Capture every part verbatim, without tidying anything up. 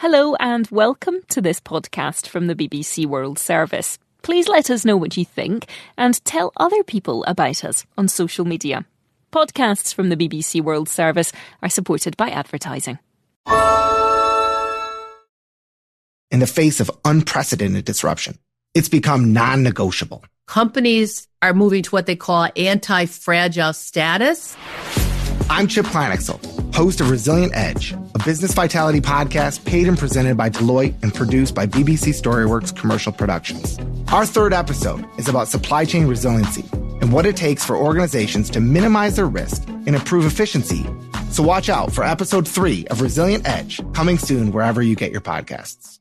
Hello and welcome to this podcast from the B B C World Service. Please let us know what you think and tell other people about us on social media. Podcasts from the B B C World Service are supported by advertising. In the face of unprecedented disruption, it's become non-negotiable. Companies are moving to what they call anti-fragile status. I'm Chip Kleinexel, host of Resilient Edge, a business vitality podcast paid and presented by Deloitte and produced by B B C StoryWorks Commercial Productions. Our third episode is about supply chain resiliency and what it takes for organizations to minimize their risk and improve efficiency. So watch out for episode three of Resilient Edge, coming soon wherever you get your podcasts.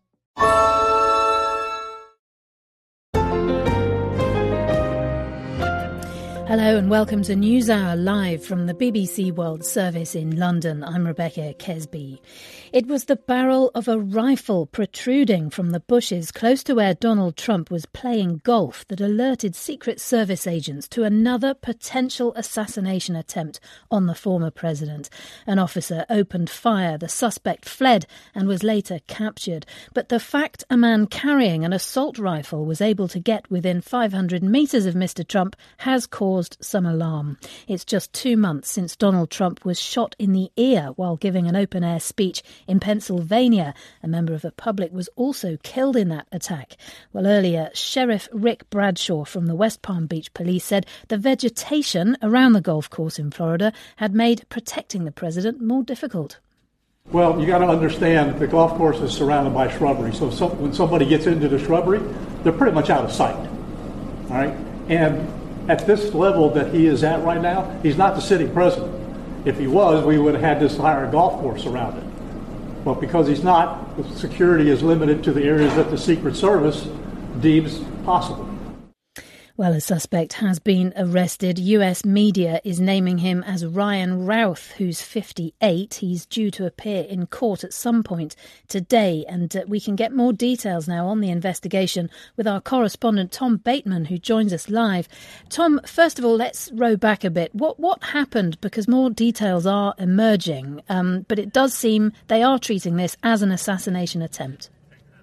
Hello and welcome to NewsHour live from the B B C World Service in London. I'm Rebecca Kesby. It was the barrel of a rifle protruding from the bushes close to where Donald Trump was playing golf that alerted Secret Service agents to another potential assassination attempt on the former president. An officer opened fire, the suspect fled and was later captured. But the fact a man carrying an assault rifle was able to get within five hundred metres of Mister Trump has caused some alarm. It's just two months since Donald Trump was shot in the ear while giving an open-air speech in Pennsylvania. A member of the public was also killed in that attack. Well, earlier, Sheriff Rick Bradshaw from the West Palm Beach Police said the vegetation around the golf course in Florida had made protecting the president more difficult. Well, you got to understand the golf course is surrounded by shrubbery, so some, when somebody gets into the shrubbery, they're pretty much out of sight. All right? And at this level that he is at right now, he's not the sitting president. If he was, we would have had this entire golf course surrounded. But because he's not, the security is limited to the areas that the Secret Service deems possible. Well, a suspect has been arrested. U S media is naming him as Ryan Routh, who's fifty-eight. He's due to appear in court at some point today, and uh, we can get more details now on the investigation with our correspondent Tom Bateman, who joins us live. Tom, first of all, let's row back a bit. What what happened? Because more details are emerging, um, but it does seem they are treating this as an assassination attempt.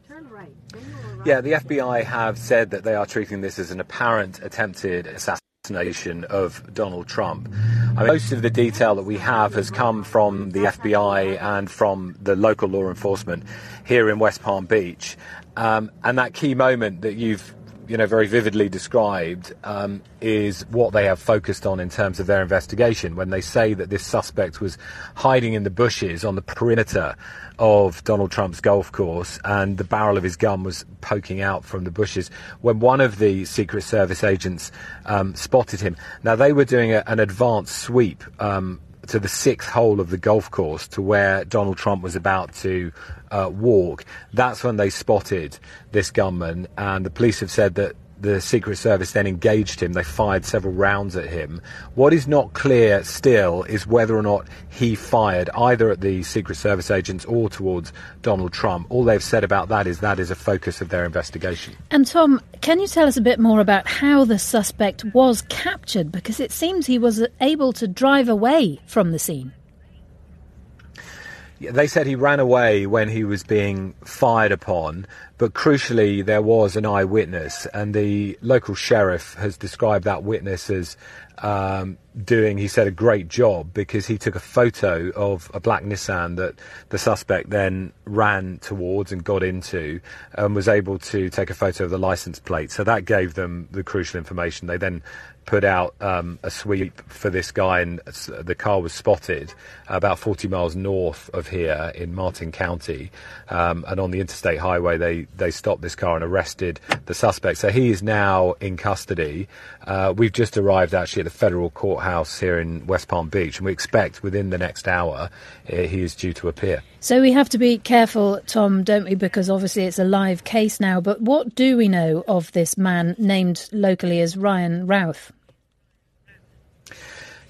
Yeah, the F B I have said that they are treating this as an apparent attempted assassination of Donald Trump. I mean, most of the detail that we have has come from the F B I and from the local law enforcement here in West Palm Beach. Um, and that key moment that you've you know, very vividly described um, is what they have focused on in terms of their investigation when they say that this suspect was hiding in the bushes on the perimeter of Donald Trump's golf course and the barrel of his gun was poking out from the bushes when one of the Secret Service agents um, spotted him. Now, they were doing a, an advanced sweep um, to the sixth hole of the golf course to where Donald Trump was about to uh, walk. That's when they spotted this gunman, and the police have said that the Secret Service then engaged him. They fired several rounds at him. What is not clear still is whether or not he fired either at the Secret Service agents or towards Donald Trump. All they've said about that is that is a focus of their investigation. And Tom, can you tell us a bit more about how the suspect was captured? Because it seems he was able to drive away from the scene. They said he ran away when he was being fired upon, but crucially there was an eyewitness, and the local sheriff has described that witness as um, doing, he said, a great job because he took a photo of a black Nissan that the suspect then ran towards and got into and was able to take a photo of the license plate. So that gave them the crucial information. They then put out um, a sweep for this guy, and the car was spotted about forty miles north of here in Martin County, um, and on the interstate highway they, they stopped this car and arrested the suspect. So he is now in custody. Uh, we've just arrived actually at the federal courthouse here in West Palm Beach, and we expect within the next hour uh, he is due to appear. So we have to be careful, Tom, don't we, because obviously it's a live case now, but what do we know of this man named locally as Ryan Routh?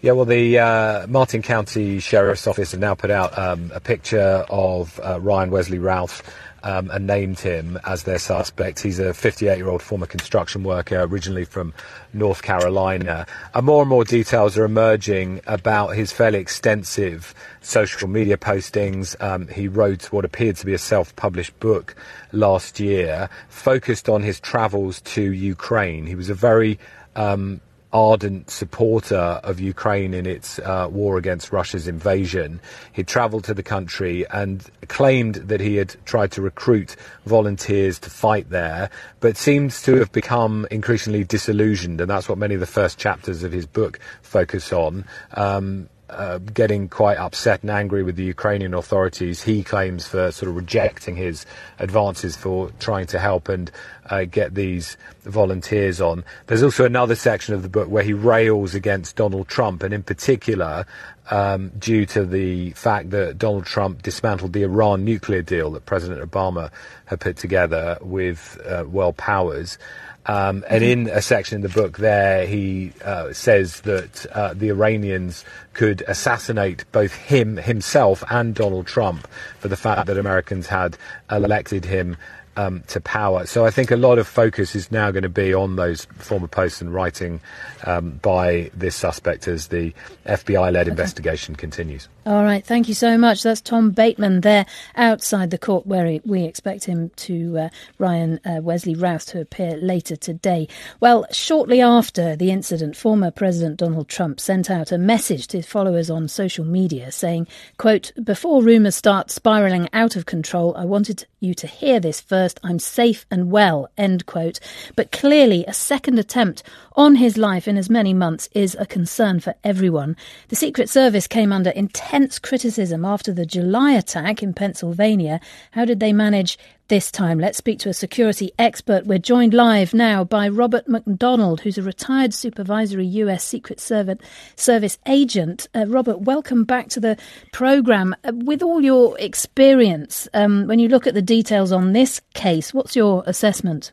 Yeah, well, the uh, Martin County Sheriff's Office have now put out um, a picture of uh, Ryan Wesley Routh um, and named him as their suspect. He's a fifty-eight-year-old former construction worker, originally from North Carolina. And more and more details are emerging about his fairly extensive social media postings. Um, he wrote what appeared to be a self-published book last year, focused on his travels to Ukraine. He was a very um, ardent supporter of Ukraine in its uh, war against Russia's invasion. He travelled to the country and claimed that he had tried to recruit volunteers to fight there, but seems to have become increasingly disillusioned, and that's what many of the first chapters of his book focus on. Um, Uh, getting quite upset and angry with the Ukrainian authorities, he claims, for sort of rejecting his advances for trying to help and uh, get these volunteers on. There's also another section of the book where he rails against Donald Trump, and in particular um, due to the fact that Donald Trump dismantled the Iran nuclear deal that President Obama had put together with uh, world powers. Um, and in a section in the book there, he uh, says that uh, the Iranians could assassinate both him, himself, and Donald Trump for the fact that Americans had elected him um, to power. So I think a lot of focus is now going to be on those former posts and writing um, by this suspect as the F B I-led okay. investigation continues. All right, thank you so much. That's Tom Bateman there outside the court where he, we expect him to, uh, Ryan uh, Wesley Routh, to appear later today. Well, shortly after the incident, former President Donald Trump sent out a message to his followers on social media saying, quote, "Before rumours start spiralling out of control, I wanted you to hear this first. I'm safe and well," end quote. But clearly a second attempt on his life in as many months is a concern for everyone. The Secret Service came under intense criticism after the July attack in Pennsylvania. How did they manage this time? Let's speak to a security expert. We're joined live now by Robert McDonald, who's a retired supervisory U S Secret Service agent. Uh, Robert, welcome back to the programme. Uh, with all your experience, um, when you look at the details on this case, what's your assessment?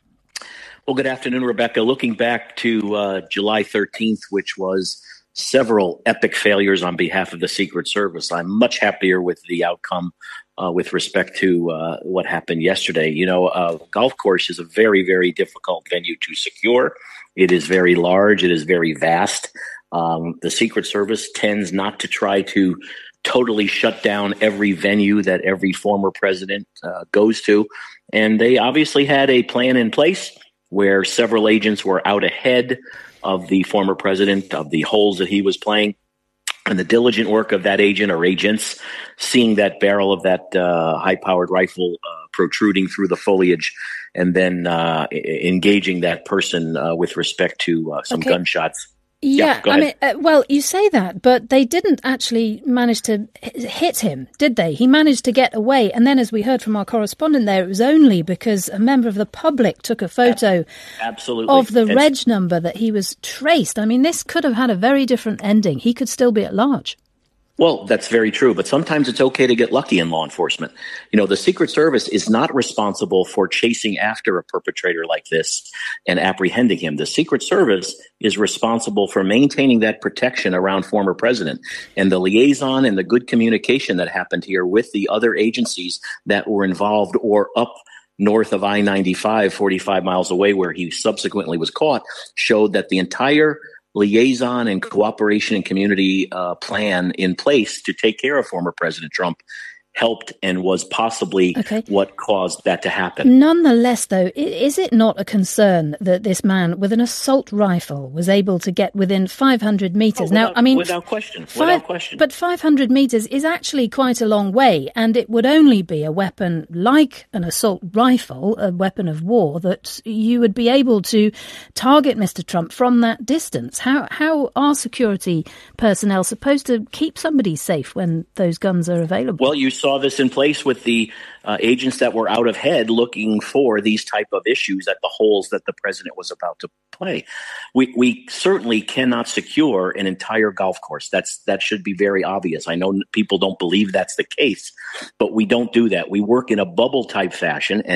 Well, good afternoon, Rebecca. Looking back to uh, July thirteenth, which was several epic failures on behalf of the Secret Service, I'm much happier with the outcome uh, with respect to uh, what happened yesterday. You know, a golf course is a very, very difficult venue to secure. It is very large. It is very vast. Um, the Secret Service tends not to try to totally shut down every venue that every former president uh, goes to. And they obviously had a plan in place where several agents were out ahead of the former president, of the holes that he was playing. And the diligent work of that agent or agents, seeing that barrel of that uh, high-powered rifle uh, protruding through the foliage, and then uh, engaging that person uh, with respect to uh, some okay. gunshots. Yeah, yeah I mean, uh, well, you say that, but they didn't actually manage to hit him, did they? He managed to get away. And then, as we heard from our correspondent there, it was only because a member of the public took a photo Absolutely. of the and reg number that he was traced. I mean, this could have had a very different ending. He could still be at large. Well, that's very true, but sometimes it's okay to get lucky in law enforcement. You know, the Secret Service is not responsible for chasing after a perpetrator like this and apprehending him. The Secret Service is responsible for maintaining that protection around former president, and the liaison and the good communication that happened here with the other agencies that were involved or up north of I ninety-five, forty-five miles away where he subsequently was caught, showed that the entire liaison and cooperation and community uh, plan in place to take care of former President Trump helped and was possibly okay. what caused that to happen. Nonetheless, though, is it not a concern that this man with an assault rifle was able to get within five hundred metres? Oh, without, now, I mean, without question, five, without question. But five hundred metres is actually quite a long way, and it would only be a weapon like an assault rifle, a weapon of war, that you would be able to target Mister Trump from that distance. How how are security personnel supposed to keep somebody safe when those guns are available? Well, you saw this in place with the uh, agents that were out ahead looking for these type of issues at the holes that the president was about to play. We we certainly cannot secure an entire golf course. That's that should be very obvious. I know people don't believe that's the case, but we don't do that. We work in a bubble type fashion, and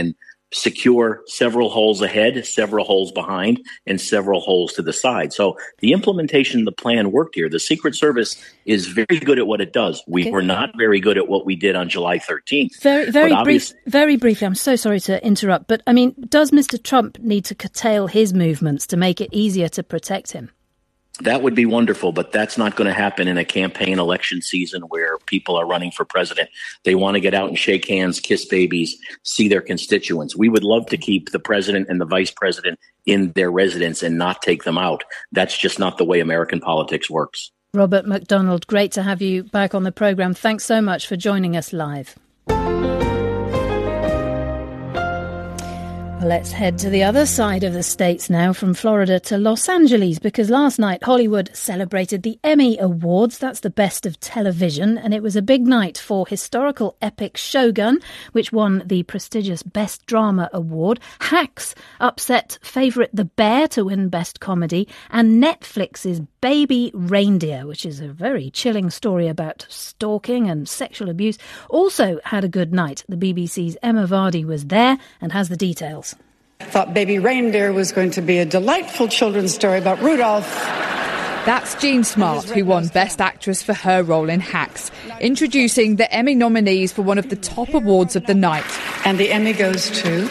secure several holes ahead, several holes behind, and several holes to the side. So the implementation of the plan worked here. The Secret Service is very good at what it does. We okay. were not very good at what we did on July thirteenth. Very, very brief, very briefly. I'm so sorry to interrupt, but I mean, does Mister Trump need to curtail his movements to make it easier to protect him? That would be wonderful, but that's not going to happen in a campaign election season where people are running for president. They want to get out and shake hands, kiss babies, see their constituents. We would love to keep the president and the vice president in their residence and not take them out. That's just not the way American politics works. Robert MacDonald, great to have you back on the programme. Thanks so much for joining us live. Let's head to the other side of the states now, from Florida to Los Angeles, because last night Hollywood celebrated the Emmy Awards. That's the best of television, and it was a big night for historical epic Shogun, which won the prestigious Best Drama Award. Hacks upset favourite The Bear to win Best Comedy, and Netflix's Baby Reindeer, which is a very chilling story about stalking and sexual abuse, also had a good night. The B B C's Emma Vardy was there and has the details. I thought Baby Reindeer was going to be a delightful children's story about Rudolph. That's Jean Smart, who won Best Actress for her role in Hacks, introducing the Emmy nominees for one of the top awards of the night. And the Emmy goes to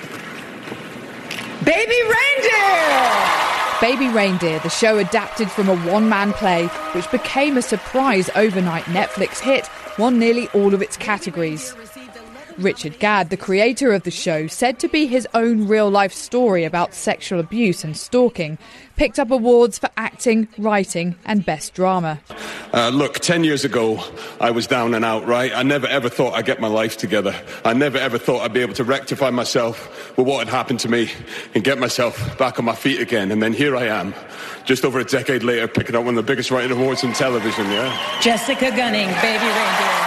Baby Reindeer! Baby Reindeer, the show adapted from a one-man play, which became a surprise overnight Netflix hit, won nearly all of its categories. Richard Gadd, the creator of the show, said to be his own real-life story about sexual abuse and stalking, picked up awards for acting, writing and best drama. Uh, look, ten years ago, I was down and out, right? I never ever thought I'd get my life together. I never ever thought I'd be able to rectify myself with what had happened to me and get myself back on my feet again. And then here I am, just over a decade later, picking up one of the biggest writing awards in television, yeah? Jessica Gunning, Baby Reindeer.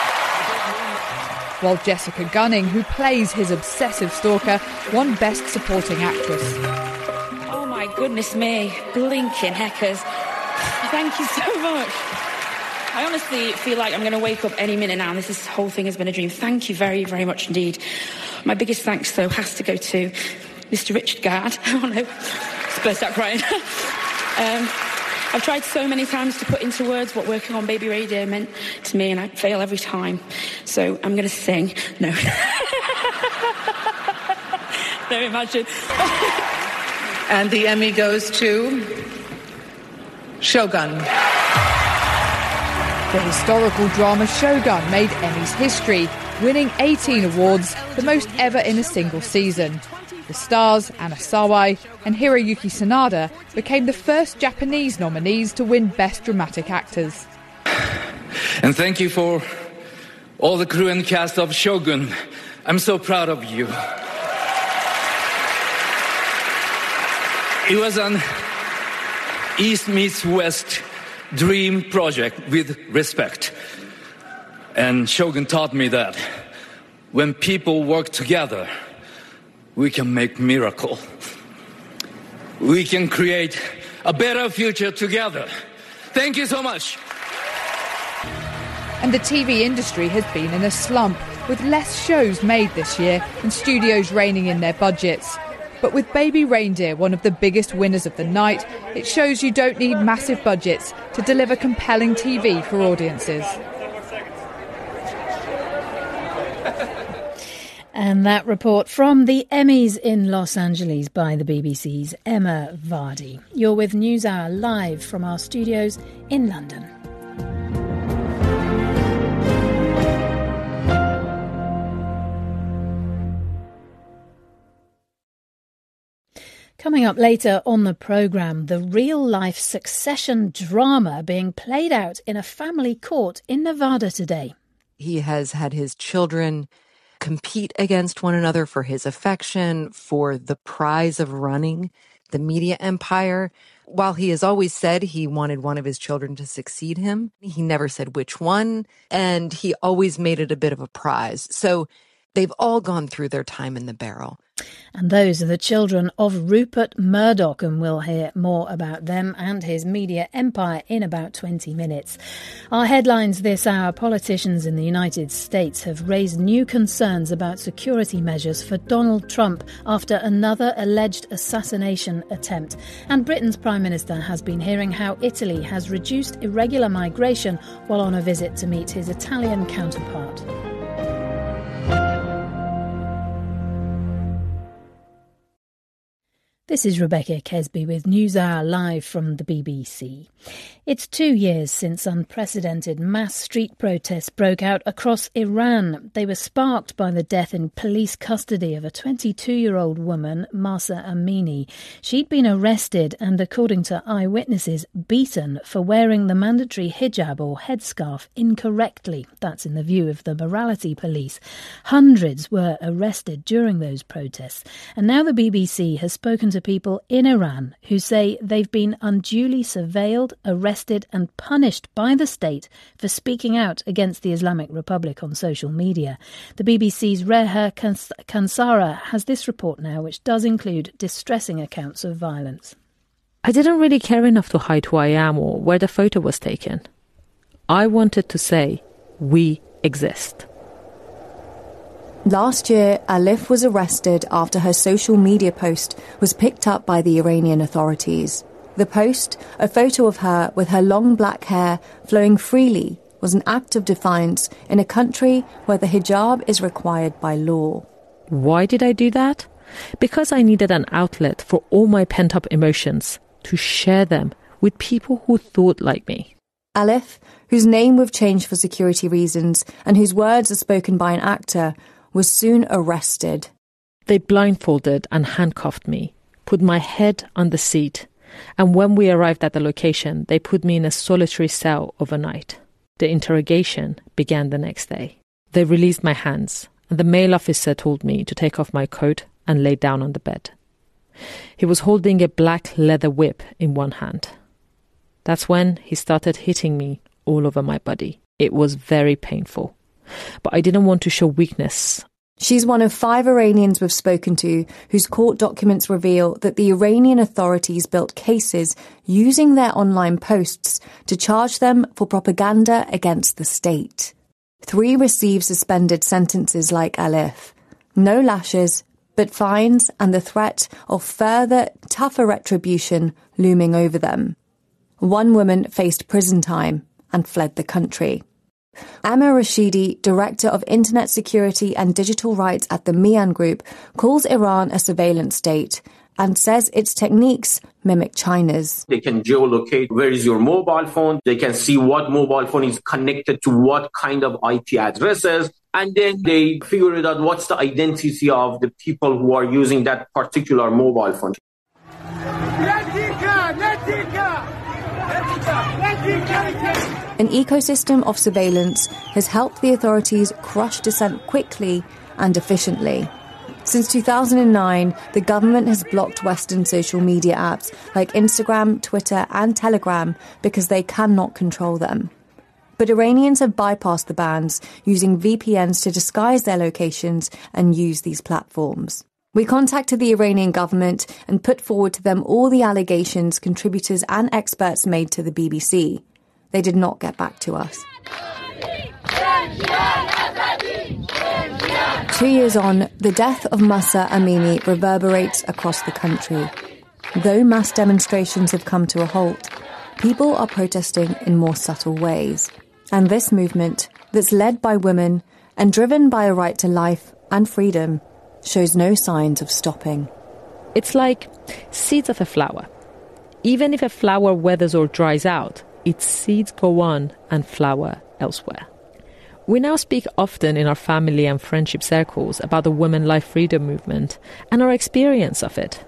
While Jessica Gunning, who plays his obsessive stalker, won Best Supporting Actress. Oh my goodness me, blinking heckers. Thank you so much. I honestly feel like I'm going to wake up any minute now and this, this whole thing has been a dream. Thank you very, very much indeed. My biggest thanks, though, has to go to Mister Richard Gadd. Oh no, burst out crying. um, I've tried so many times to put into words what working on Baby Reindeer meant to me, and I fail every time. So I'm going to sing. No. No, imagine. And the Emmy goes to Shogun. The historical drama Shogun made Emmys history, winning eighteen awards, the most ever in a single season. The stars, Anna Sawai and Hiroyuki Sanada, became the first Japanese nominees to win Best Dramatic Actors. And thank you for all the crew and cast of Shogun. I'm so proud of you. It was an East meets West dream project with respect. And Shogun taught me that when people work together, we can make miracle. We can create a better future together. Thank you so much. And the T V industry has been in a slump, with less shows made this year and studios reining in their budgets. But with Baby Reindeer one of the biggest winners of the night, it shows you don't need massive budgets to deliver compelling T V for audiences. And that report from the Emmys in Los Angeles by the B B C's Emma Vardy. You're with NewsHour live from our studios in London. Coming up later on the programme, the real-life succession drama being played out in a family court in Nevada today. He has had his children compete against one another for his affection, for the prize of running the media empire. While he has always said he wanted one of his children to succeed him, he never said which one, and he always made it a bit of a prize. So they've all gone through their time in the barrel. And those are the children of Rupert Murdoch, and we'll hear more about them and his media empire in about twenty minutes. Our headlines this hour: politicians in the United States have raised new concerns about security measures for Donald Trump after another alleged assassination attempt. And Britain's Prime Minister has been hearing how Italy has reduced irregular migration while on a visit to meet his Italian counterpart. This is Rebecca Kesby with NewsHour live from the B B C. It's two years since unprecedented mass street protests broke out across Iran. They were sparked by the death in police custody of a twenty-two-year-old woman, Mahsa Amini. She'd been arrested and, according to eyewitnesses, beaten for wearing the mandatory hijab or headscarf incorrectly. That's in the view of the morality police. Hundreds were arrested during those protests. And now the B B C has spoken to people in Iran who say they've been unduly surveilled, arrested and punished by the state for speaking out against the Islamic Republic on social media. The B B C's Reha Kansara has this report now, which does include distressing accounts of violence. I didn't really care enough to hide who I am or where the photo was taken. I wanted to say, we exist. Last year, Alif was arrested after her social media post was picked up by the Iranian authorities. The post, a photo of her with her long black hair flowing freely, was an act of defiance in a country where the hijab is required by law. Why did I do that? Because I needed an outlet for all my pent-up emotions, to share them with people who thought like me. Alif, whose name we've changed for security reasons and whose words are spoken by an actor, was soon arrested. They blindfolded and handcuffed me, put my head on the seat, and when we arrived at the location, they put me in a solitary cell overnight. The interrogation began the next day. They released my hands, and the male officer told me to take off my coat and lay down on the bed. He was holding a black leather whip in one hand. That's when he started hitting me all over my body. It was very painful. But I didn't want to show weakness. She's one of five Iranians we've spoken to whose court documents reveal that the Iranian authorities built cases using their online posts to charge them for propaganda against the state. Three received suspended sentences like Alif. No lashes, but fines and the threat of further, tougher retribution looming over them. One woman faced prison time and fled the country. Amir Rashidi, Director of Internet Security and Digital Rights at the Mian Group, calls Iran a surveillance state and says its techniques mimic China's. They can geolocate where is your mobile phone. They can see what mobile phone is connected to what kind of I P addresses. And then they figure out what's the identity of the people who are using that particular mobile phone. An ecosystem of surveillance has helped the authorities crush dissent quickly and efficiently. Since two thousand nine, the government has blocked Western social media apps like Instagram, Twitter and Telegram because they cannot control them. But Iranians have bypassed the bans, using V P Ns to disguise their locations and use these platforms. We contacted the Iranian government and put forward to them all the allegations contributors and experts made to the B B C. They did not get back to us. Two years on, the death of Mahsa Amini reverberates across the country. Though mass demonstrations have come to a halt, people are protesting in more subtle ways. And this movement, that's led by women and driven by a right to life and freedom, shows no signs of stopping. It's like seeds of a flower. Even if a flower withers or dries out, its seeds go on and flower elsewhere. We now speak often in our family and friendship circles about the women life freedom movement and our experience of it.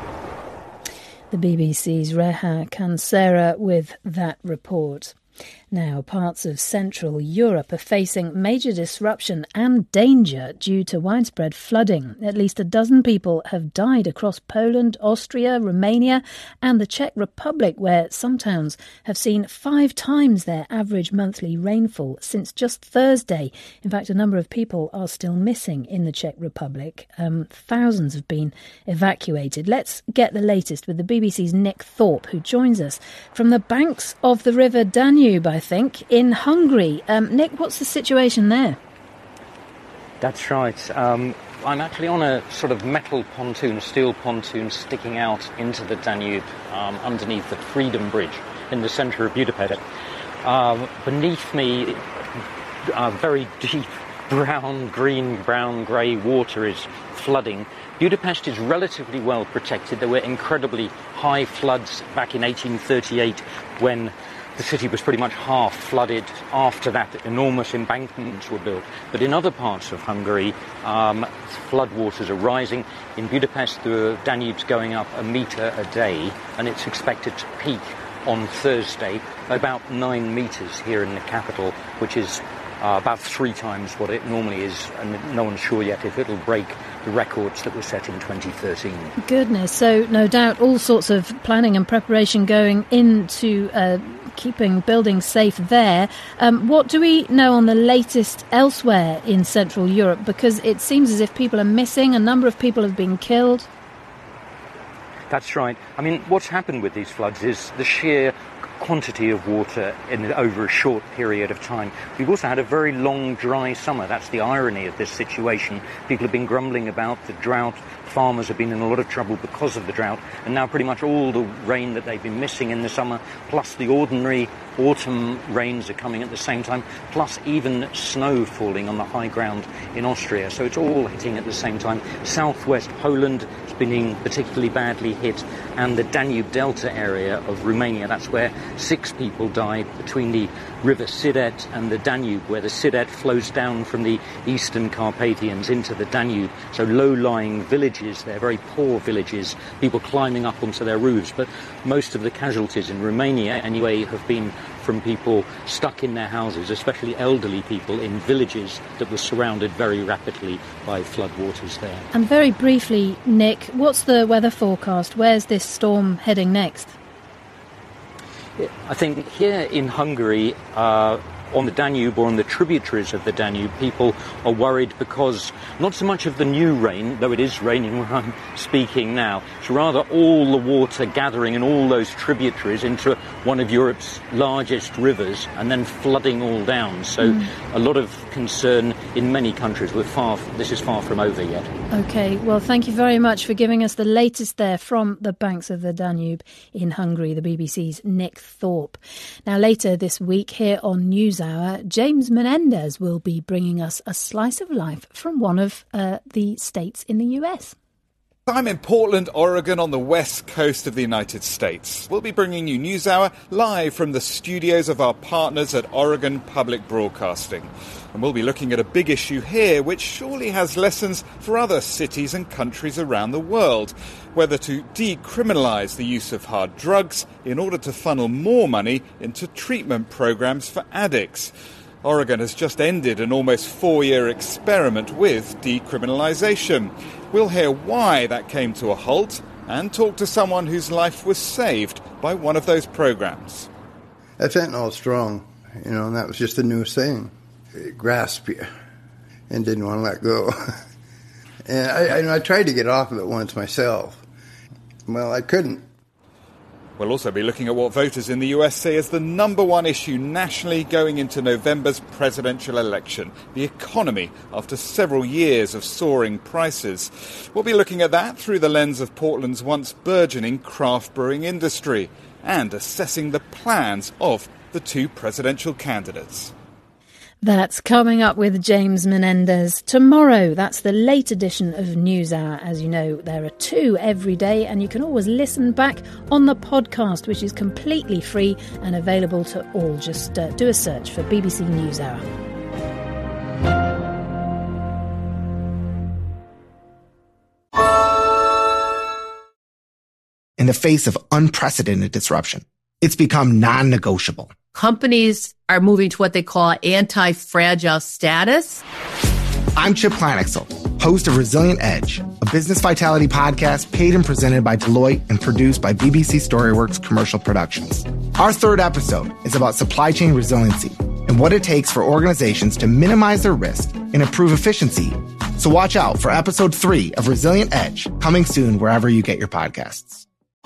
The B B C's Reha Kansara with that report. Now, parts of Central Europe are facing major disruption and danger due to widespread flooding. At least a dozen people have died across Poland, Austria, Romania and the Czech Republic, where some towns have seen five times their average monthly rainfall since just Thursday. In fact, a number of people are still missing in the Czech Republic. Um, thousands have been evacuated. Let's get the latest with the B B C's Nick Thorpe, who joins us from the banks of the River Danube, I think, in Hungary. Um, Nick, what's the situation there? That's right. Um, I'm actually on a sort of metal pontoon, a steel pontoon sticking out into the Danube um, underneath the Freedom Bridge in the centre of Budapest. Um, beneath me, uh, very deep brown, green, brown, grey water is flooding. Budapest is relatively well protected. There were incredibly high floods back in eighteen thirty-eight when the city was pretty much half flooded. After that, enormous embankments were built. But in other parts of Hungary, um, floodwaters are rising. In Budapest, the Danube's going up a metre a day, and it's expected to peak on Thursday about nine metres here in the capital, which is uh, about three times what it normally is, and no one's sure yet if it'll break the records that were set in twenty thirteen. Goodness, so no doubt all sorts of planning and preparation going into uh, keeping buildings safe there. Um, what do we know on the latest elsewhere in Central Europe? Because it seems as if people are missing, a number of people have been killed. That's right. I mean, what's happened with these floods is the sheer quantity of water in over a short period of time. We've also had a very long, dry summer. That's the irony of this situation. People have been grumbling about the drought. Farmers have been in a lot of trouble because of the drought. And now pretty much all the rain that they've been missing in the summer, plus the ordinary autumn rains are coming at the same time, plus even snow falling on the high ground in Austria. So it's all hitting at the same time. Southwest Poland has been particularly badly hit, and the Danube Delta area of Romania, that's where six people died between the river Siret and the Danube, where the Siret flows down from the eastern Carpathians into the Danube. So low-lying villages, they're very poor villages, people climbing up onto their roofs. But most of the casualties in Romania, anyway, have been from people stuck in their houses, especially elderly people in villages that were surrounded very rapidly by floodwaters there. And very briefly, Nick, what's the weather forecast? Where's this storm heading next? I think here in Hungary, uh, on the Danube or on the tributaries of the Danube, people are worried because not so much of the new rain, though it is raining where I'm speaking now, it's rather all the water gathering in all those tributaries into one of Europe's largest rivers and then flooding all down. So mm. a lot of concern in many countries. We're far, this is far from over yet. OK, well, thank you very much for giving us the latest there from the banks of the Danube in Hungary, the B B C's Nick Thorpe. Now, later this week here on News Hour, James Menendez will be bringing us a slice of life from one of uh, the states in the U S. I'm in Portland, Oregon, on the west coast of the United States. We'll be bringing you News Hour live from the studios of our partners at Oregon Public Broadcasting. And we'll be looking at a big issue here which surely has lessons for other cities and countries around the world. Whether to decriminalise the use of hard drugs in order to funnel more money into treatment programmes for addicts. Oregon has just ended an almost four-year experiment with decriminalisation. We'll hear why that came to a halt and talk to someone whose life was saved by one of those programs. That fentanyl is strong, you know, and that was just the newest thing. It grasped you and didn't want to let go. And I, I, I tried to get off of it once myself. Well, I couldn't. We'll also be looking at what voters in the U S say is the number one issue nationally going into November's presidential election, the economy, after several years of soaring prices. We'll be looking at that through the lens of Portland's once burgeoning craft brewing industry and assessing the plans of the two presidential candidates. That's coming up with James Menendez tomorrow. That's the late edition of News Hour. As you know, there are two every day, and you can always listen back on the podcast, which is completely free and available to all. Just uh, do a search for B B C News Hour. In the face of unprecedented disruption, it's become non-negotiable. Companies are moving to what they call anti-fragile status. I'm Chip Kleinexel, host of Resilient Edge, a business vitality podcast paid and presented by Deloitte and produced by B B C StoryWorks Commercial Productions. Our third episode is about supply chain resiliency and what it takes for organizations to minimize their risk and improve efficiency. So watch out for episode three of Resilient Edge, coming soon wherever you get your podcasts.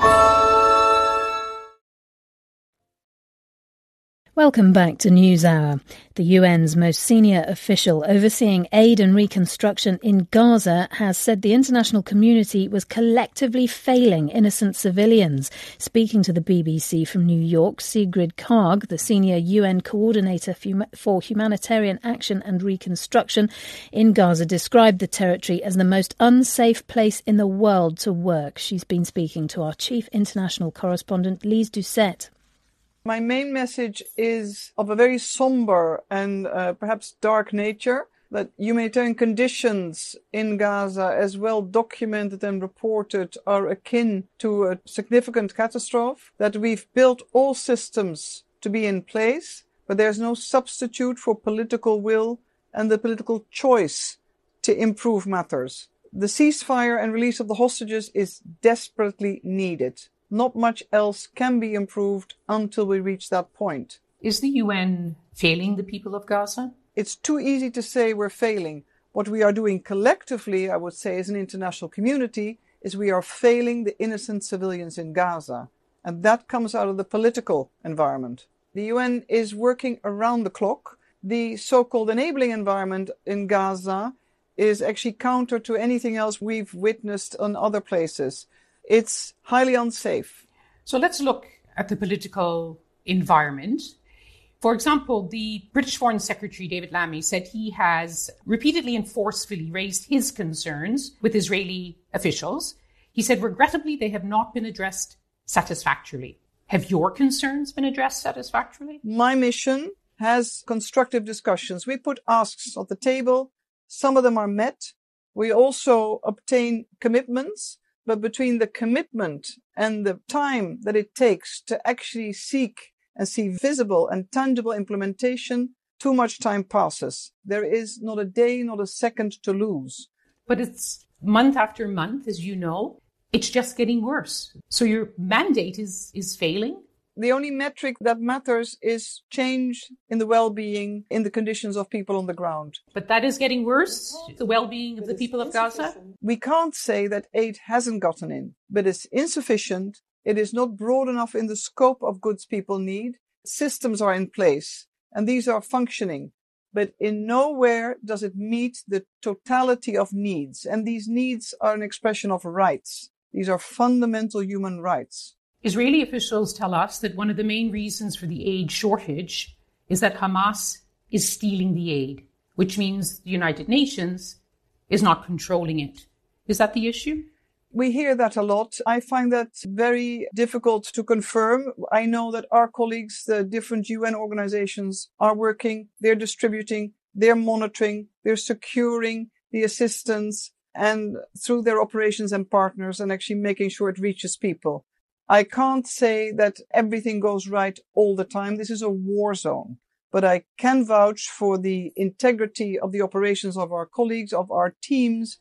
Welcome back to NewsHour. The U N's most senior official overseeing aid and reconstruction in Gaza has said the international community was collectively failing innocent civilians. Speaking to the B B C from New York, Sigrid Kaag, the senior U N coordinator for humanitarian action and reconstruction in Gaza, described the territory as the most unsafe place in the world to work. She's been speaking to our chief international correspondent, Lise Doucette. My main message is of a very somber and uh, perhaps dark nature, that humanitarian conditions in Gaza, as well documented and reported, are akin to a significant catastrophe, that we've built all systems to be in place, but there's no substitute for political will and the political choice to improve matters. The ceasefire and release of the hostages is desperately needed. Not much else can be improved until we reach that point. Is the U N failing the people of Gaza? It's too easy to say we're failing. What we are doing collectively, I would say, as an international community, is we are failing the innocent civilians in Gaza. And that comes out of the political environment. The U N is working around the clock. The so-called enabling environment in Gaza is actually counter to anything else we've witnessed in other places. It's highly unsafe. So let's look at the political environment. For example, the British Foreign Secretary, David Lammy, said he has repeatedly and forcefully raised his concerns with Israeli officials. He said, regrettably, they have not been addressed satisfactorily. Have your concerns been addressed satisfactorily? My mission has constructive discussions. We put asks on the table. Some of them are met. We also obtain commitments. But between the commitment and the time that it takes to actually seek and see visible and tangible implementation, too much time passes. There is not a day, not a second to lose. But it's month after month, as you know, it's just getting worse. So your mandate is, is failing? The only metric that matters is change in the well-being, in the conditions of people on the ground. But that is getting worse, the well-being of the people of Gaza? We can't say that aid hasn't gotten in, but it's insufficient. It is not broad enough in the scope of goods people need. Systems are in place, and these are functioning. But in nowhere does it meet the totality of needs. And these needs are an expression of rights. These are fundamental human rights. Israeli officials tell us that one of the main reasons for the aid shortage is that Hamas is stealing the aid, which means the United Nations is not controlling it. Is that the issue? We hear that a lot. I find that very difficult to confirm. I know that our colleagues, the different U N organizations, are working, they're distributing, they're monitoring, they're securing the assistance, and through their operations and partners, and actually making sure it reaches people. I can't say that everything goes right all the time. This is a war zone. But I can vouch for the integrity of the operations of our colleagues, of our teams.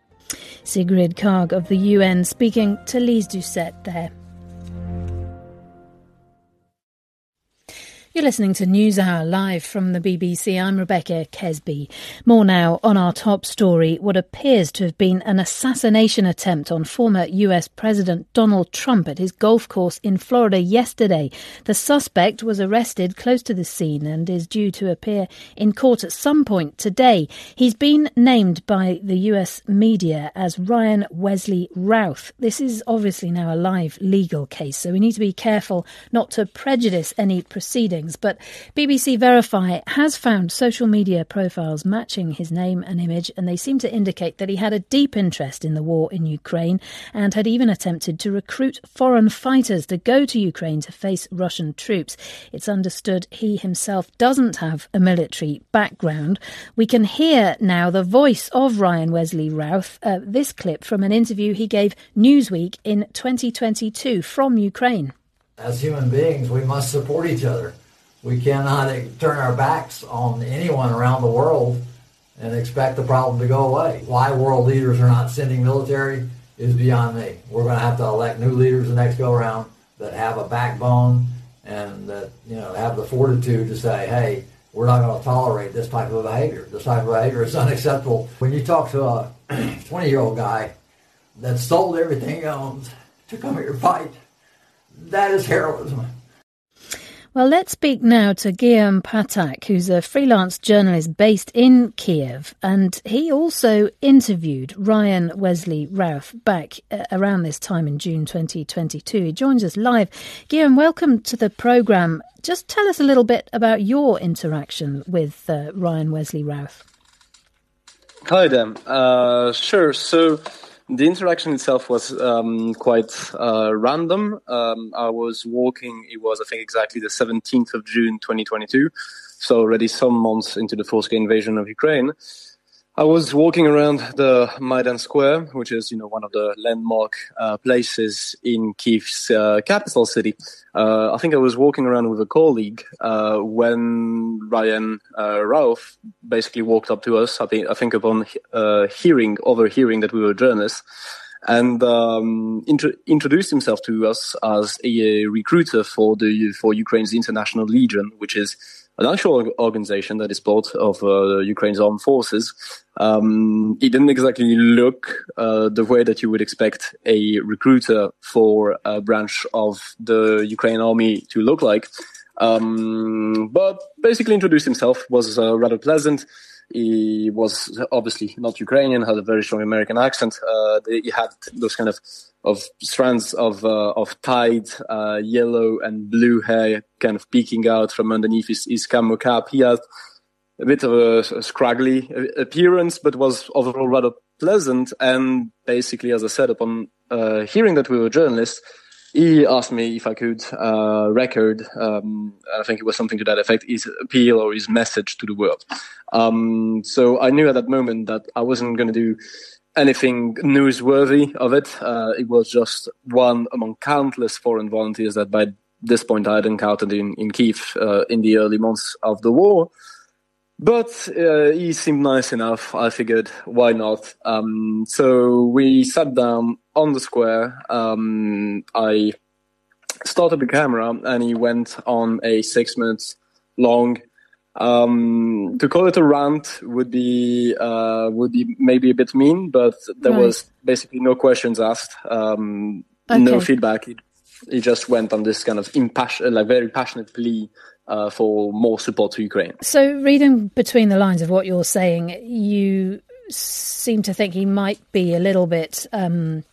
Sigrid Kaag of the U N speaking to Lise Doucette there. You're listening to NewsHour live from the B B C. I'm Rebecca Kesby. More now on our top story, what appears to have been an assassination attempt on former U S President Donald Trump at his golf course in Florida yesterday. The suspect was arrested close to the scene and is due to appear in court at some point today. He's been named by the U S media as Ryan Wesley Routh. This is obviously now a live legal case, so we need to be careful not to prejudice any proceedings. But B B C Verify has found social media profiles matching his name and image, and they seem to indicate that he had a deep interest in the war in Ukraine and had even attempted to recruit foreign fighters to go to Ukraine to face Russian troops. It's understood he himself doesn't have a military background. We can hear now the voice of Ryan Wesley Routh, uh, this clip from an interview he gave Newsweek in twenty twenty-two from Ukraine. As human beings, we must support each other. We cannot turn our backs on anyone around the world and expect the problem to go away. Why world leaders are not sending military is beyond me. We're going to have to elect new leaders the next go around that have a backbone and that, you know, have the fortitude to say, hey, we're not going to tolerate this type of behavior. This type of behavior is unacceptable. When you talk to a twenty-year-old guy that sold everything he owns to come here and fight, that is heroism. Well, let's speak now to Guillaume Patak, who's a freelance journalist based in Kiev, and he also interviewed Ryan Wesley Routh back uh, around this time in June twenty twenty-two. He joins us live. Guillaume, welcome to the programme. Just tell us a little bit about your interaction with uh, Ryan Wesley Routh. Hi there. Uh, sure. So the interaction itself was um, quite uh, random. Um, I was walking, it was, I think, exactly the seventeenth of June, twenty twenty-two, so already some months into the full-scale invasion of Ukraine. I was walking around the Maidan Square, which is, you know, one of the landmark uh, places in Kiev's uh, capital city. Uh, I think I was walking around with a colleague uh, when Ryan uh, Routh basically walked up to us. I think, I think upon uh, hearing, overhearing that we were journalists, and um, intro- introduced himself to us as a, a recruiter for the for Ukraine's International Legion, which is an actual organization that is part of uh, Ukraine's armed forces. Um, he didn't exactly look uh, the way that you would expect a recruiter for a branch of the Ukraine army to look like. Um, but basically introduced himself, was uh, rather pleasant. He was obviously not Ukrainian, had a very strong American accent. Uh, he had those kind of, of strands of, uh, of tied, uh, yellow and blue hair kind of peeking out from underneath his, his camo cap. He had a bit of a, a scraggly appearance, but was overall rather pleasant. And basically, as I said, upon, uh, hearing that we were journalists, he asked me if I could uh, record, um, I think it was something to that effect, his appeal or his message to the world. Um, so I knew at that moment that I wasn't going to do anything newsworthy of it. Uh, it was just one among countless foreign volunteers that by this point I had encountered in, in Kiev uh, in the early months of the war. But uh, he seemed nice enough. I figured, why not? Um, so we sat down on the square. Um, I started the camera, and he went on a six minutes long. Um, to call it a rant would be uh, would be maybe a bit mean, but there right. was basically no questions asked, um, okay. no feedback. He, he just went on this kind of impassioned, like very passionate plea. Uh, for more support to Ukraine. So reading between the lines of what you're saying, you seem to think he might be a little bit um,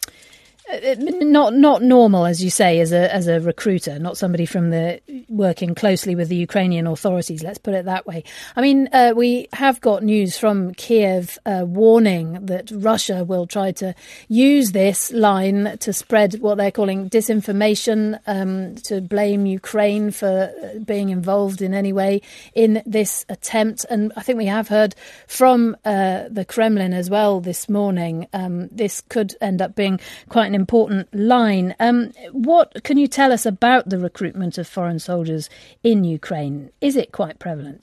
not not normal, as you say, as a as a recruiter, not somebody from the working closely with the Ukrainian authorities. Let's put it that way. I mean, uh, we have got news from Kiev uh, warning that Russia will try to use this line to spread what they're calling disinformation, um, to blame Ukraine for being involved in any way in this attempt. And I think we have heard from uh, the Kremlin as well this morning. Um, this could end up being quite an important line. Um, what can you tell us about the recruitment of foreign soldiers in Ukraine? Is it quite prevalent?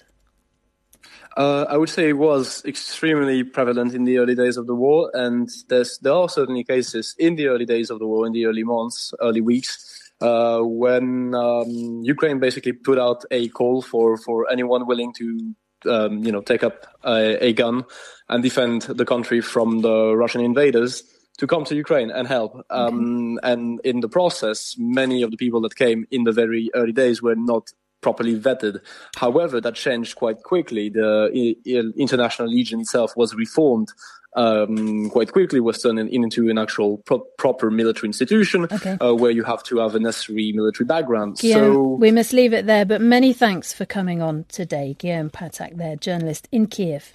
Uh, I would say it was extremely prevalent in the early days of the war, and there's, there are certainly cases in the early days of the war, in the early months, early weeks, uh, when um, Ukraine basically put out a call for, for anyone willing to um, you know, take up a, a gun and defend the country from the Russian invaders, to come to Ukraine and help. Um, okay. And in the process, many of the people that came in the very early days were not properly vetted. However, that changed quite quickly. The I- International Legion itself was reformed um, quite quickly, was turned in, into an actual pro- proper military institution, okay. uh, where you have to have a necessary military background. Guillaume, so we must leave it there, but many thanks for coming on today. Guillaume Patak there, journalist in Kiev.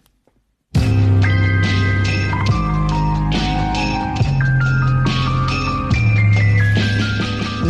Now,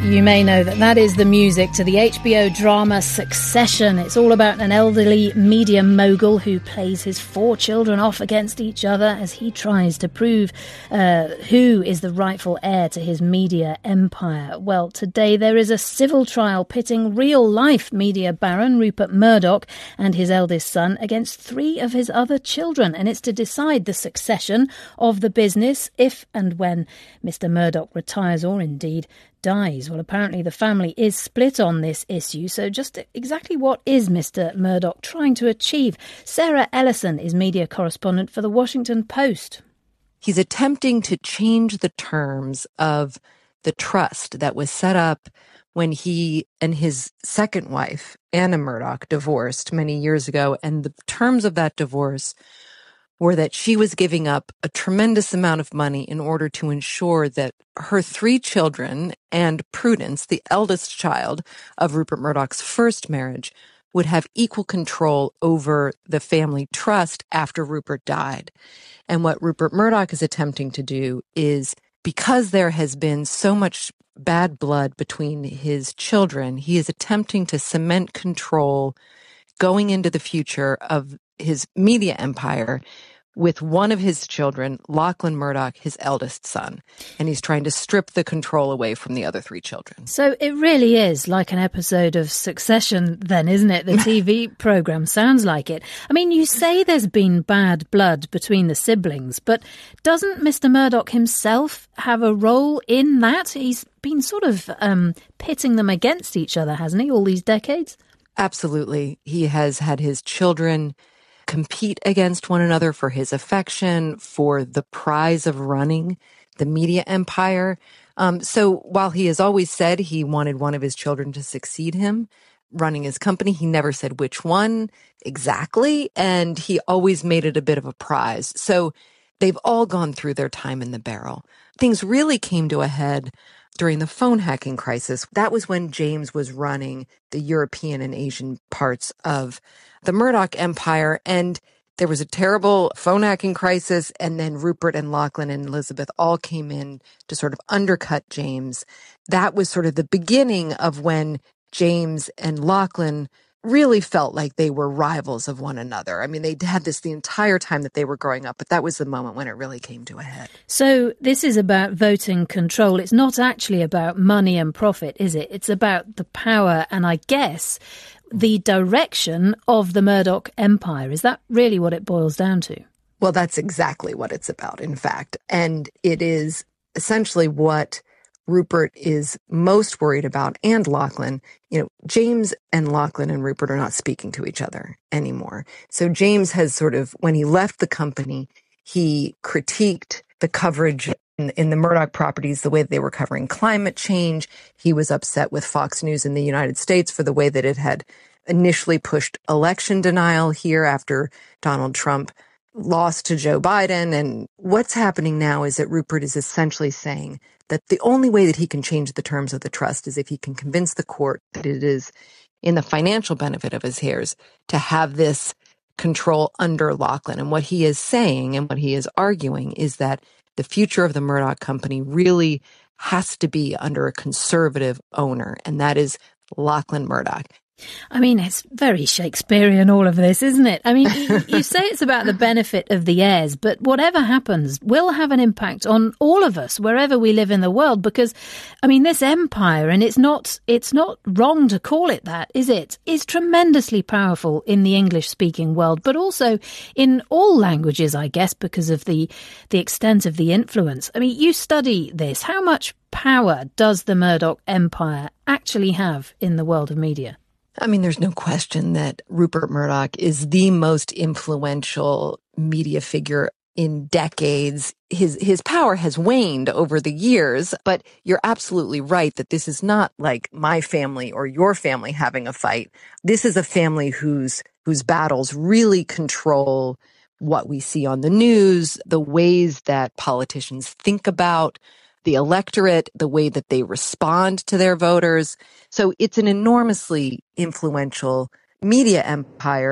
You may know that that is the music to the H B O drama Succession. It's all about an elderly media mogul who plays his four children off against each other as he tries to prove uh, who is the rightful heir to his media empire. Well, today there is a civil trial pitting real-life media baron Rupert Murdoch and his eldest son against three of his other children, and it's to decide the succession of the business if and when Mister Murdoch retires or indeed dies. Well, apparently the family is split on this issue, so just exactly what is Mister Murdoch trying to achieve? Sarah Ellison is media correspondent for The Washington Post. He's attempting to change the terms of the trust that was set up when he and his second wife, Anna Murdoch, divorced many years ago, and the terms of that divorce were that she was giving up a tremendous amount of money in order to ensure that her three children and Prudence, the eldest child of Rupert Murdoch's first marriage, would have equal control over the family trust after Rupert died. And what Rupert Murdoch is attempting to do is, because there has been so much bad blood between his children, he is attempting to cement control going into the future of his media empire with one of his children, Lachlan Murdoch, his eldest son. And he's trying to strip the control away from the other three children. So it really is like an episode of Succession then, isn't it? The T V programme sounds like it. I mean, you say there's been bad blood between the siblings, but doesn't Mister Murdoch himself have a role in that? He's been sort of um, pitting them against each other, hasn't he, all these decades? Absolutely. He has had his children compete against one another for his affection, for the prize of running the media empire. Um, so while he has always said he wanted one of his children to succeed him running his company, he never said which one exactly, and he always made it a bit of a prize. So they've all gone through their time in the barrel. Things really came to a head during the phone hacking crisis. That was when James was running the European and Asian parts of the Murdoch empire, and there was a terrible phone hacking crisis, and then Rupert and Lachlan and Elizabeth all came in to sort of undercut James. That was sort of the beginning of when James and Lachlan really felt like they were rivals of one another. I mean, they had this the entire time that they were growing up, but that was the moment when it really came to a head. So this is about voting control. It's not actually about money and profit, is it? It's about the power and, I guess, the direction of the Murdoch empire. Is that really what it boils down to? Well, that's exactly what it's about, in fact. And it is essentially what Rupert is most worried about, and Lachlan. You know, James and Lachlan and Rupert are not speaking to each other anymore. So James has sort of, when he left the company, he critiqued the coverage in, in the Murdoch properties, the way that they were covering climate change. He was upset with Fox News in the United States for the way that it had initially pushed election denial here after Donald Trump lost to Joe Biden. And what's happening now is that Rupert is essentially saying that the only way that he can change the terms of the trust is if he can convince the court that it is in the financial benefit of his heirs to have this control under Lachlan. And what he is saying and what he is arguing is that the future of the Murdoch company really has to be under a conservative owner, and that is Lachlan Murdoch. I mean, it's very Shakespearean, all of this, isn't it? I mean, you, you say it's about the benefit of the heirs, but whatever happens will have an impact on all of us, wherever we live in the world, because, I mean, this empire, and it's not it's not wrong to call it that, is it, is tremendously powerful in the English-speaking world, but also in all languages, I guess, because of the, the extent of the influence. I mean, you study this. How much power does the Murdoch empire actually have in the world of media? I mean, there's no question that Rupert Murdoch is the most influential media figure in decades. His his power has waned over the years, but you're absolutely right that this is not like my family or your family having a fight. This is a family whose whose battles really control what we see on the news, the ways that politicians think about the electorate, the way that they respond to their voters. So it's an enormously influential media empire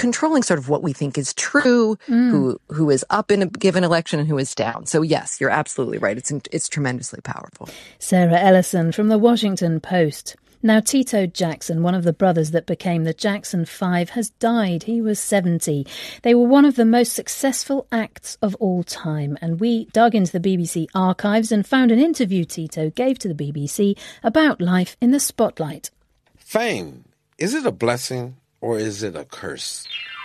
controlling sort of what we think is true, mm. who who is up in a given election and who is down. So yes, you're absolutely right. It's it's tremendously powerful. Sarah Ellison from the Washington Post. Now, Tito Jackson, one of the brothers that became the Jackson Five, has died. He was seventy. They were one of the most successful acts of all time, and we dug into the B B C archives and found an interview Tito gave to the B B C about life in the spotlight. Fame, is it a blessing or is it a curse?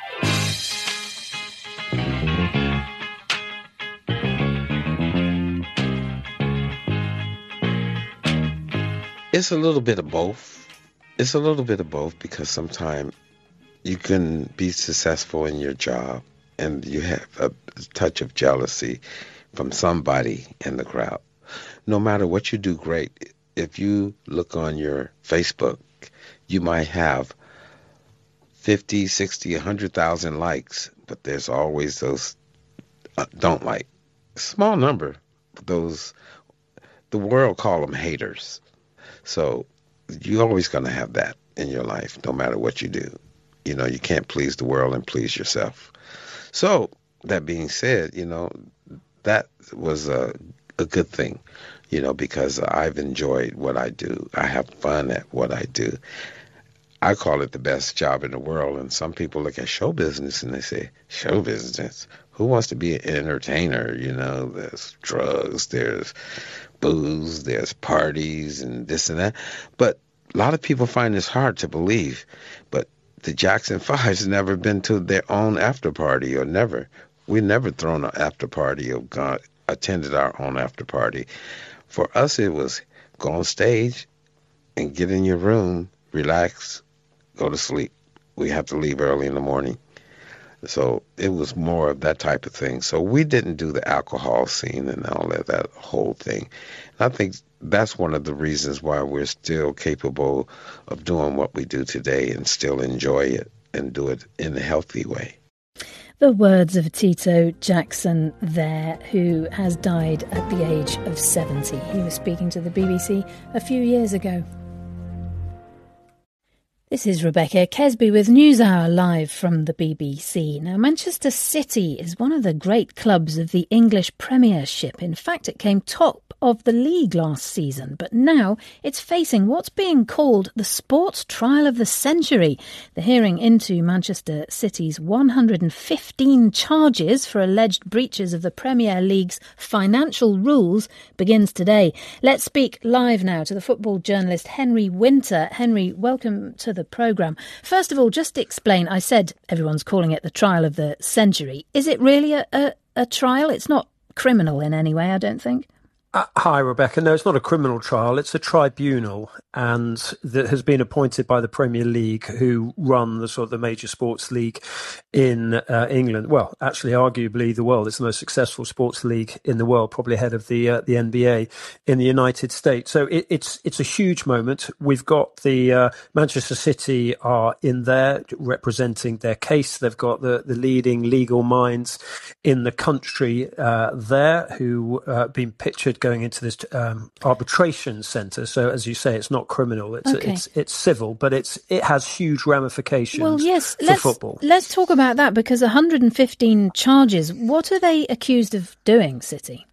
It's a little bit of both. It's a little bit of both because sometimes you can be successful in your job and you have a touch of jealousy from somebody in the crowd. No matter what you do great, if you look on your Facebook, you might have fifty, sixty, one hundred thousand likes, but there's always those uh, don't like. Small number, those, the world call them haters. So you're always going to have that in your life, no matter what you do. You know, you can't please the world and please yourself. So that being said, you know, that was a, a good thing, you know, because I've enjoyed what I do. I have fun at what I do. I call it the best job in the world. And some people look at show business and they say, show business? Who wants to be an entertainer? You know, there's drugs, there's booze, there's parties and this and that. But a lot of people find this hard to believe. But the Jackson Five's never been to their own after party or never. We never thrown an after party or gone, attended our own after party. For us, it was go on stage and get in your room, relax, go to sleep. We have to leave early in the morning. So it was more of that type of thing. So we didn't do the alcohol scene and all that, that whole thing. And I think that's one of the reasons why we're still capable of doing what we do today and still enjoy it and do it in a healthy way. The words of Tito Jackson there, who has died at the age of seventy. He was speaking to the B B C a few years ago. This is Rebecca Kesby with NewsHour live from the B B C. Now, Manchester City is one of the great clubs of the English Premiership. In fact, it came top of the league last season, but now it's facing what's being called the sports trial of the century. The hearing into Manchester City's one hundred fifteen charges for alleged breaches of the Premier League's financial rules begins today. Let's speak live now to the football journalist Henry Winter. Henry, welcome to the programme. First of all, just explain, I said everyone's calling it the trial of the century. Is it really a, a, a trial? It's not criminal in any way, I don't think. Uh, hi, Rebecca. No, it's not a criminal trial. It's a tribunal, and that has been appointed by the Premier League, who run the sort of the major sports league in uh, England. Well, actually, arguably the world. It's the most successful sports league in the world, probably ahead of the uh, the N B A in the United States. So it, it's it's a huge moment. We've got the uh, Manchester City are in there representing their case. They've got the, the leading legal minds in the country uh, there who have uh, been pictured going into this um, arbitration centre. So, as you say, it's not criminal. It's okay. it's it's civil, but it's it has huge ramifications well, yes, for let's, football. Let's talk about that, because one hundred fifteen charges. What are they accused of doing, City?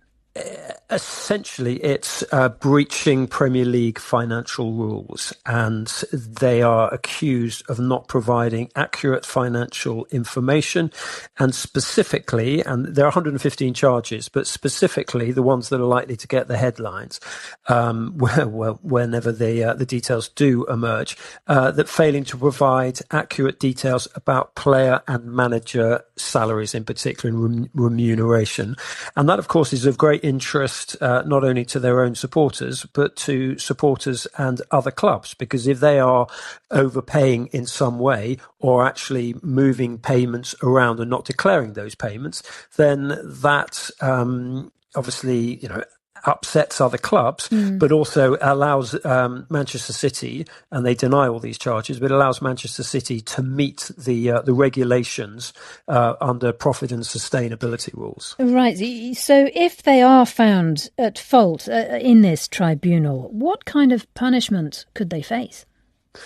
Essentially, it's uh, breaching Premier League financial rules, and they are accused of not providing accurate financial information. And specifically, and there are one hundred fifteen charges, but specifically the ones that are likely to get the headlines, um, where, well, whenever the uh, the details do emerge, uh, that failing to provide accurate details about player and manager salaries, in particular, and rem- remuneration. And that, of course, is of great interest uh, not only to their own supporters, but to supporters and other clubs, because if they are overpaying in some way or actually moving payments around and not declaring those payments, then that um, obviously, you know, upsets other clubs, mm. but also allows um, Manchester City, and they deny all these charges, but allows Manchester City to meet the uh, the regulations uh, under profit and sustainability rules. Right. So if they are found at fault uh, in this tribunal, what kind of punishment could they face?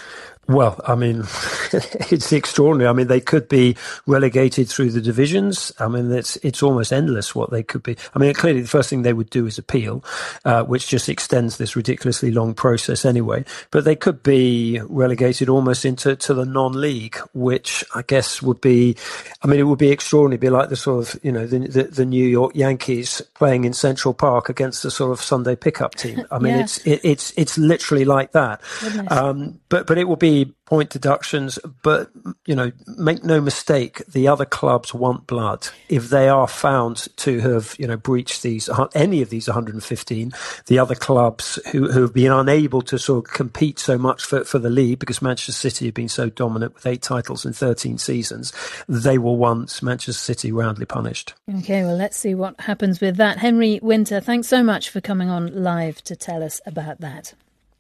Well, I mean, it's extraordinary. I mean, they could be relegated through the divisions. I mean, it's it's almost endless what they could be. I mean, clearly the first thing they would do is appeal, uh, which just extends this ridiculously long process anyway. But they could be relegated almost into to the non-league, which I guess would be, I mean, it would be extraordinary. It'd be like the sort of, you know, the, the, the New York Yankees playing in Central Park against the sort of Sunday pickup team. I mean, yeah. it's it, it's it's literally like that. Um, but but it will be point deductions, but, you know, make no mistake, the other clubs want blood. If they are found to have, you know, breached these, any of these one hundred fifteen, the other clubs who, who have been unable to sort of compete so much for, for the league, because Manchester City have been so dominant with eight titles in thirteen seasons, they will want Manchester City roundly punished. Okay, well, let's see what happens with that. Henry Winter, thanks so much for coming on live to tell us about that.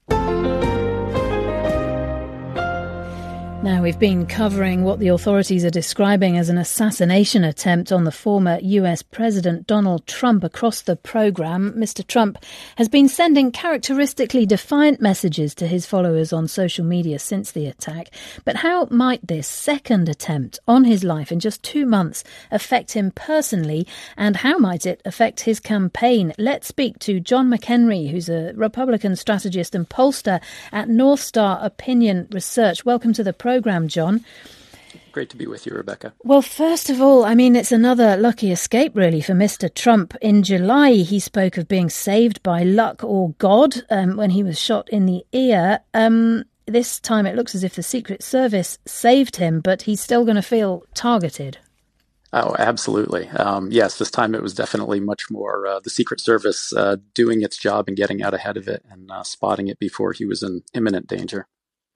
Now, we've been covering what the authorities are describing as an assassination attempt on the former U S President Donald Trump across the programme. Mister Trump has been sending characteristically defiant messages to his followers on social media since the attack. But how might this second attempt on his life in just two months affect him personally, and how might it affect his campaign? Let's speak to John McHenry, who's a Republican strategist and pollster at North Star Opinion Research. Welcome to the programme, John. Great to be with you, Rebecca. Well, first of all, I mean, it's another lucky escape, really, for Mister Trump. In July, he spoke of being saved by luck or God um, when he was shot in the ear. Um, this time it looks as if the Secret Service saved him, but he's still going to feel targeted. Oh, absolutely. Um, yes, this time it was definitely much more uh, the Secret Service uh, doing its job and getting out ahead of it and uh, spotting it before he was in imminent danger.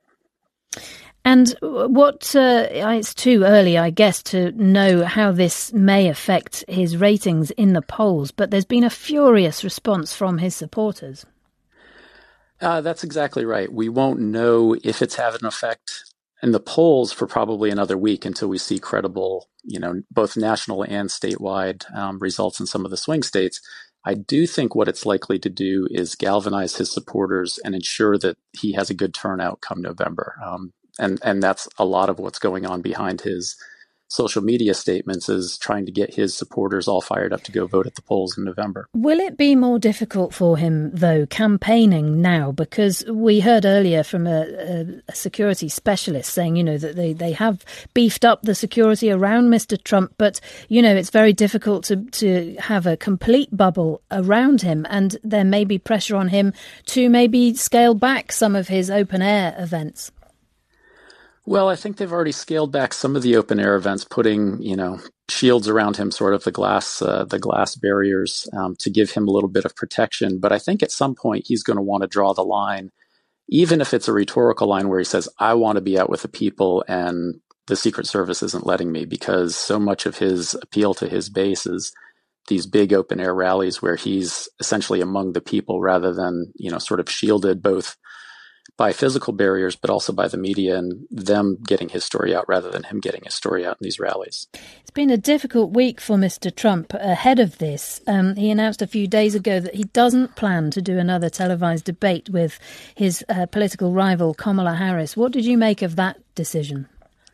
And what, uh, it's too early, I guess, to know how this may affect his ratings in the polls, but there's been a furious response from his supporters. Uh, that's exactly right. We won't know if it's having an effect in the polls for probably another week until we see credible, you know, both national and statewide um, results in some of the swing states. I do think what it's likely to do is galvanize his supporters and ensure that he has a good turnout come November. Um, And and that's a lot of what's going on behind his social media statements, is trying to get his supporters all fired up to go vote at the polls in November. Will it be more difficult for him, though, campaigning now? Because we heard earlier from a, a, a security specialist saying, you know, that they, they have beefed up the security around Mister Trump, but, you know, it's very difficult to, to have a complete bubble around him, and there may be pressure on him to maybe scale back some of his open-air events. Well, I think they've already scaled back some of the open air events, putting, you know, shields around him, sort of the glass, uh, the glass barriers um, to give him a little bit of protection. But I think at some point he's going to want to draw the line, even if it's a rhetorical line where he says, I want to be out with the people and the Secret Service isn't letting me, because so much of his appeal to his base is these big open air rallies where he's essentially among the people rather than, you know, sort of shielded both by physical barriers, but also by the media and them getting his story out rather than him getting his story out in these rallies. It's been a difficult week for Mister Trump ahead of this. Um, he announced a few days ago that he doesn't plan to do another televised debate with his uh, political rival, Kamala Harris. What did you make of that decision?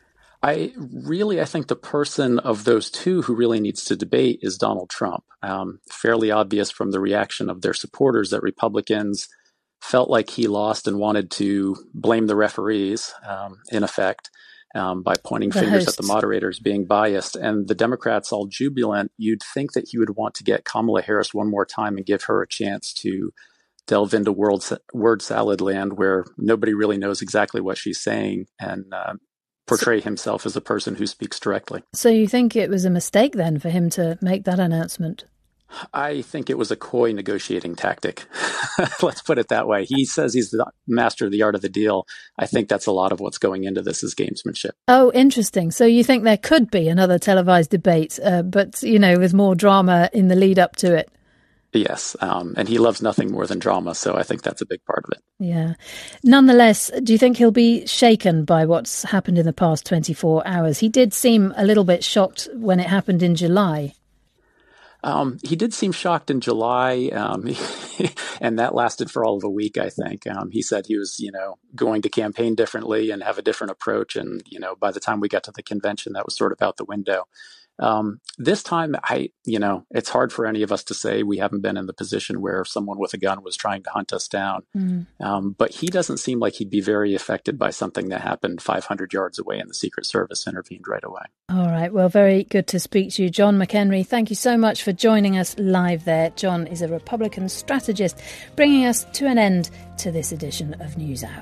I really, I think the person of those two who really needs to debate is Donald Trump. Um, fairly obvious from the reaction of their supporters that Republicans felt like he lost and wanted to blame the referees, um, in effect, um, by pointing the fingers hosts. at the moderators being biased. And the Democrats all jubilant. You'd think that he would want to get Kamala Harris one more time and give her a chance to delve into world, word salad land where nobody really knows exactly what she's saying, and uh, portray himself as a person who speaks directly. So you think it was a mistake then for him to make that announcement? I think it was a coy negotiating tactic. Let's put it that way. He says he's the master of the art of the deal. I think that's a lot of what's going into this is gamesmanship. Oh, interesting. So you think there could be another televised debate, uh, but, you know, with more drama in the lead up to it? Yes. Um, and he loves nothing more than drama. So I think that's a big part of it. Yeah. Nonetheless, do you think he'll be shaken by what's happened in the past twenty-four hours? He did seem a little bit shocked when it happened in July. Um, he did seem shocked in July, um, and that lasted for all of a week, I think. Um, he said he was, you know, going to campaign differently and have a different approach. And, you know, by the time we got to the convention, that was sort of out the window. Um, this time, I, you know, it's hard for any of us to say. We haven't been in the position where someone with a gun was trying to hunt us down. Mm. Um, but he doesn't seem like he'd be very affected by something that happened five hundred yards away, and the Secret Service intervened right away. All right. Well, very good to speak to you, John McHenry. Thank you so much for joining us live there. John is a Republican strategist, bringing us to an end to this edition of NewsHour.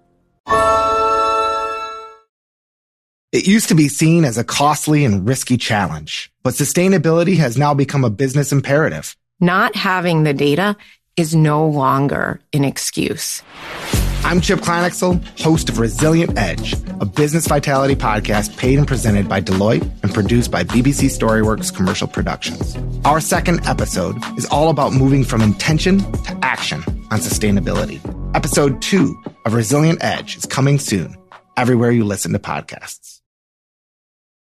It used to be seen as a costly and risky challenge, but sustainability has now become a business imperative. Not having the data is no longer an excuse. I'm Chip Kleinexel, host of Resilient Edge, a business vitality podcast paid and presented by Deloitte and produced by B B C StoryWorks Commercial Productions. Our second episode is all about moving from intention to action on sustainability. Episode two of Resilient Edge is coming soon, everywhere you listen to podcasts.